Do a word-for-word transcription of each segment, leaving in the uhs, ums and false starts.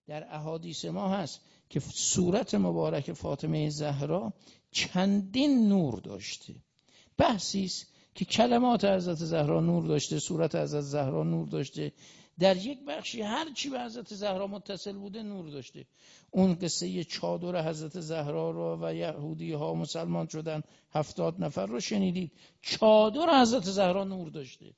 در احادیث ما هست که صورت مبارک فاطمه زهرا چندین نور داشته. بحثی است که کلمات حضرت زهرا نور داشته، صورت حضرت زهرا نور داشته، در یک بخشی هر چی به حضرت زهرا متصل بوده نور داشته. اون قصه چادر حضرت زهرا رو و یهودی ها مسلمان شدن هفتاد نفر رو شنیدید. چادر حضرت زهرا نور داشته.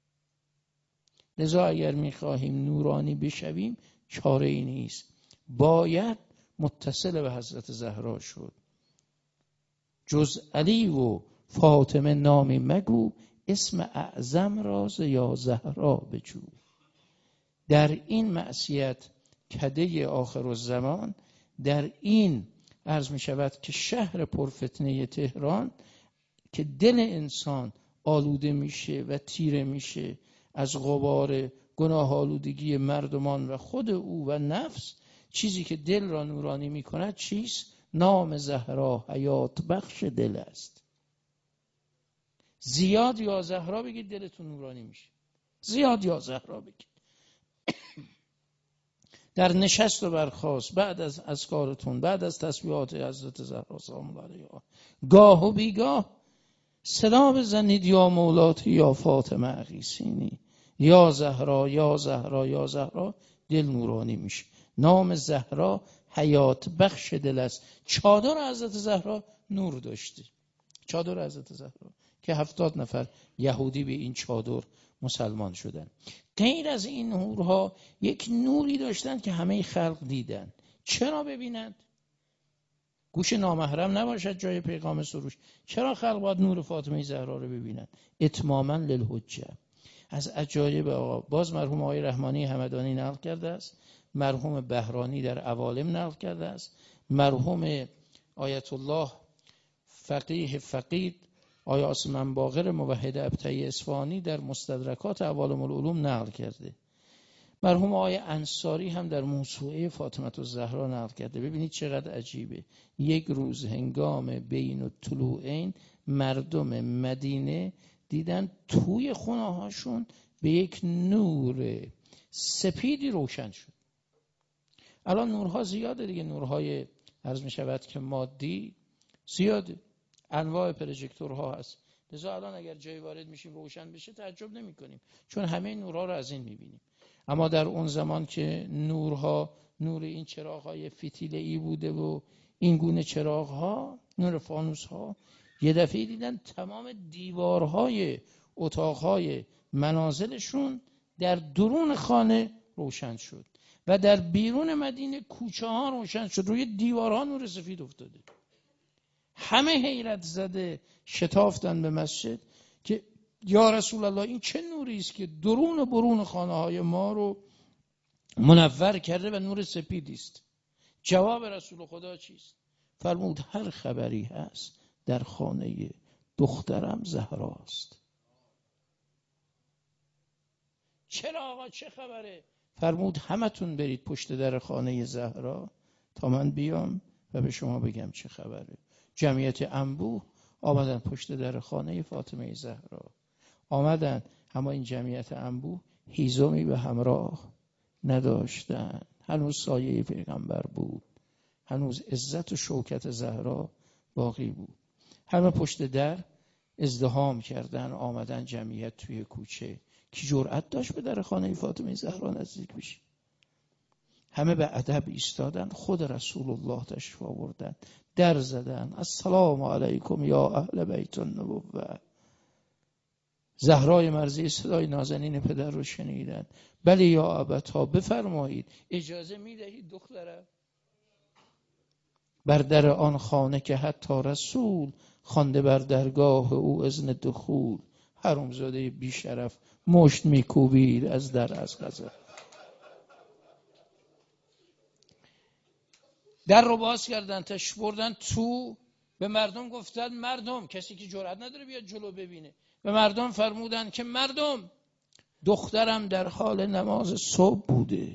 لذا اگر میخواهیم نورانی بشویم چاره ای نیست، باید متصل به حضرت زهرا شد. جز علی و فاطمه نامی مگو، اسم اعظم راز یا زهرا بجو. در این معصیت کده آخر الزمان، در این عرض می شود که شهر پرفتنه تهران که دل انسان آلوده میشه و تیره میشه از غبار گناه آلودگی مردمان و خود او و نفس، چیزی که دل را نورانی می کند چیست؟ نام زهرا حیات بخش دل است. زیاد یا زهرا بگید دلتون نورانی میشه. زیاد یا زهرا بگید. در نشست و برخاست، بعد از اذکارتون، بعد از تسبیحات حضرت زهرا سلام الله علیها، گاه و بیگاه صدا بزنید یا مولاتی یا فاطمه اغیثینی، یا زهرا یا زهرا یا زهرا، دل نورانی میشه. نام زهرا حیات بخش دل است. چادر حضرت زهرا نور داشته. چادر حضرت زهرا که هفتاد نفر یهودی به این چادر مسلمان شدن. غیر از این نورها یک نوری داشتن که همه خلق دیدن. چرا ببینند؟ گوش نامحرم نباشد جای پیغام سروش. چرا خلق باید نور فاطمه زهرا رو ببینند؟ اتماما للحجه. از عجایب آقا باز مرحوم آقای رحمانی همدانی نقل کرده است، مرحوم بهرانی در عوالم نقل کرده است، مرحوم آیت الله فقیه فقید آیه آسمان باقر موحد ابطحی اصفهانی در مستدرکات عوالم العلوم نقل کرده. مرحوم آقای انصاری هم در موسوعه فاطمه الزهرا نقل کرده. ببینید چقدر عجیبه. یک روز هنگام بین الطلوعین مردم مدینه دیدن توی خونه هاشون به یک نور سپیدی روشن شد. الان نورها زیاده دیگه، نورهای عرض می شود که مادی زیاده، انواع پروژکتورها هست. لذا الان اگر جایی وارد میشیم روشن بشه تعجب نمی کنیم، چون همه نورها رو از این میبینیم. اما در اون زمان که نورها نور این چراغ‌های فتیله‌ای بوده و این گونه چراغ‌ها، نور فانوس‌ها، یه دفعه دیدن تمام دیوارهای اتاق‌های منازلشون در درون خانه روشن شد و در بیرون مدینه کوچه ها روشن شد، روی دیوارها نور سفید افتاده. همه حیرت زده شتافتن به مسجد که یا رسول الله این چه نوری است که درون و برون خانه های ما رو منور کرده و نور سپیدی است؟ جواب رسول خدا چیست؟ فرمود هر خبری هست در خانه دخترم زهراست. چرا آقا چه خبره؟ فرمود همتون برید پشت در خانه زهرا تا من بیام و به شما بگم چه خبره. جمعیت انبوه آمدن پشت در خانه فاطمه زهرا. آمدن، اما این جمعیت انبوه هیزمی به همراه نداشتن. هنوز سایه پیغمبر بود، هنوز عزت و شوکت زهرا باقی بود. همه پشت در ازدحام کردن، آمدن جمعیت توی کوچه. کی جرأت داشت به در خانه فاطمه زهرا نزدیک بشه؟ همه به ادب ایستادن. خود رسول الله تشریف آوردن، در زدن. السلام علیکم یا اهل بیت النبوه. زهرای مرضی صدای نازنین پدر رو شنیدن. بله یا ابتا، بفرمایید اجازه میدهید دخترم بر در آن خانه که حتی رسول خوانده بر درگاه او اذن دخول. حرامزاده بی شرف مشت میکوبید از در از غضب. در رو باز کردن، تش بردن تو، به مردم گفتن مردم، کسی که جرئت نداره بیاد جلو ببینه، به مردم فرمودن که مردم دخترم در حال نماز صبح بوده.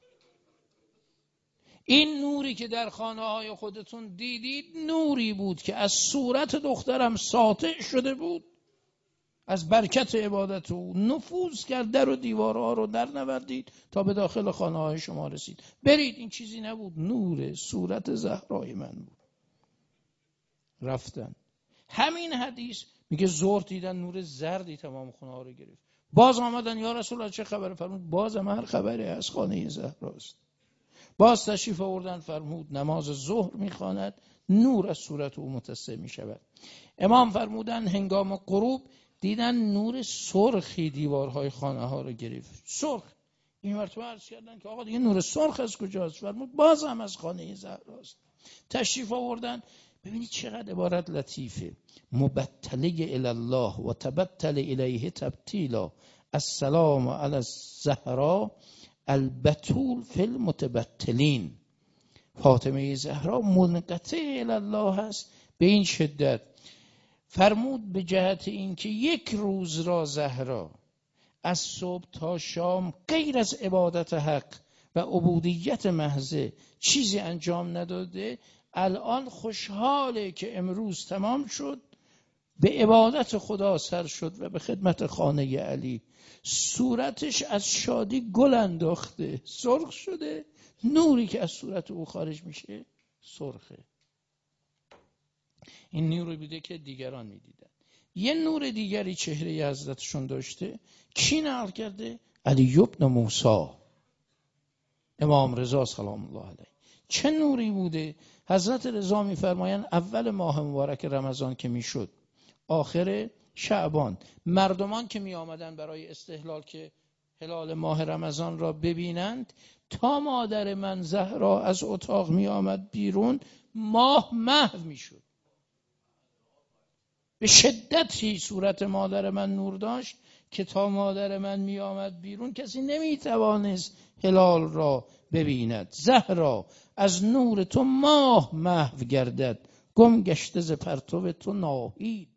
این نوری که در خانه های خودتون دیدید نوری بود که از صورت دخترم ساطع شده بود از برکت عبادت او نفوذ کرد، در و دیوارها رو در نوردید تا به داخل خانه های شما رسید. برید، این چیزی نبود، نور صورت زهرای من بود. رفتن. همین حدیث میگه ظهر دیدن نور زردی تمام خونه ها رو گرفت. باز آمدن یا رسول الله چه خبره؟ فرمود باز هم هر خبری از خانه زهراست. باز تشریف آوردن، فرمود نماز ظهر میخواند، نور از صورت او متسع میشود. امام فرمودن هنگام غروب دیدن نور سرخی دیوارهای خانه ها رو گرفت. سرخ. این مرتبه عرض کردن که آقا دیگه نور سرخ از کجاست؟ فرمود باز هم از خانه زهراست. تشریف آوردن. ببینید چقدر عبارت لطیفه. مبتله الی الله و تبتل الیه تبتیلا، السلام علی الزهرا البتول فی المتبتلین. فاطمه زهرا منقطع الی الله هست به این شدت. فرمود به جهت این که یک روز را زهرا از صبح تا شام غیر از عبادت حق و عبودیت محضه چیزی انجام نداده، الان خوشحاله که امروز تمام شد، به عبادت خدا سر شد و به خدمت خانه علی. صورتش از شادی گل انداخته، سرخ شده، نوری که از صورت او خارج میشه سرخه. این نوری بوده که دیگران میدیدن. یه نور دیگری چهره حضرتشون داشته. کی نقل کرده؟ علی ابن موسی، امام رضا سلام الله علیه. چه نوری بوده؟ حضرت رضا میفرمایند اول ماه مبارک رمضان که میشد، آخر شعبان، مردمان که می آمدن برای استهلال که هلال ماه رمضان را ببینند، تا مادر من زهرا از اتاق می آمد بیرون، ماه محو می شد. به شدتی صورت مادر من نور داشت که تا مادر من می آمد بیرون کسی نمی توانست هلال را ببیند. زهرا از نور تو ماه محو گردد، گم گشته ز پرتو تو ناهید.